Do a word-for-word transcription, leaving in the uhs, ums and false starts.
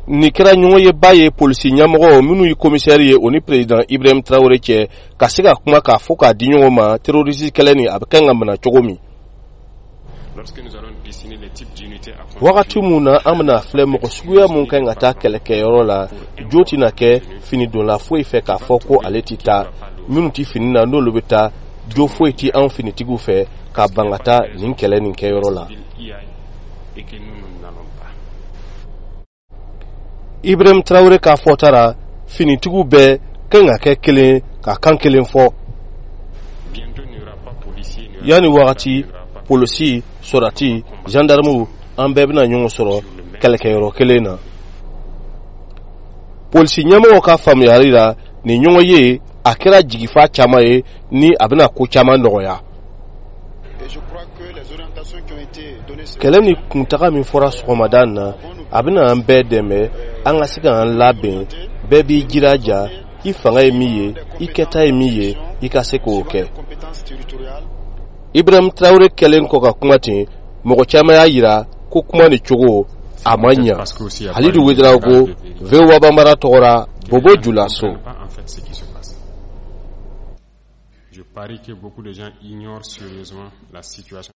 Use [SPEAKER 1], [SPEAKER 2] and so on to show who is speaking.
[SPEAKER 1] ni kɛra ɲɔgɔn ye ba ye polisi ɲɛmɔgɔ minnu ye commissaire ye o ni président Ibrahim Traoré cɛ ka se ka kuma k'a fɔ k'a di ɲɔgɔn ma terroriste kɛlɛ ni a bɛ kan ka minɛ cogo min. Wagati mun na an bɛna filɛ mɔgɔ suguya mun kan ka taa kɛlɛkɛyɔrɔ la jo tɛna kɛ fini donla foyi fɛ k'a fɔ ko ale tɛ taa minnu tɛ fini na n'olu bɛ taa jo foyi tɛ anw finitigiw fɛ ka ban ka taa nin kɛlɛ nin kɛyɔrɔ la. Ibrahim Traoré k'a fɔtara finitigiw bɛɛ kan ka kɛ kelen ka kan kelen fɔ. Yani wagati polisi sorati gendarmew an bɛɛ bɛna ɲɔgɔn sɔrɔ kɛlɛkɛyɔrɔ kelen na. Polisi ɲɛmɔgɔ ka faamuyali la ni ɲɔgɔn ye a kɛra jigifa caman ye ni a bɛna ko caman nɔgɔya. Kɛlɛ ni kuntaga min fɔra sɔgɔmada na a bɛna an bɛɛ dɛmɛ an ka se ka an labɛn bɛɛ b'i jiraja i fanga ye min ye i kɛta ye min ye i ka se k'o kɛ. Ibrahim Traoré kɛlen kɔ ka kuma ten mɔgɔ caman y'a yira ko kuma ni cogo a ma ɲa. Halidu Ouédraogo V O A Bambara tɔgɔra Bobo Dioulasso. Je parie que beaucoup de gens ignorent sérieusement la situation.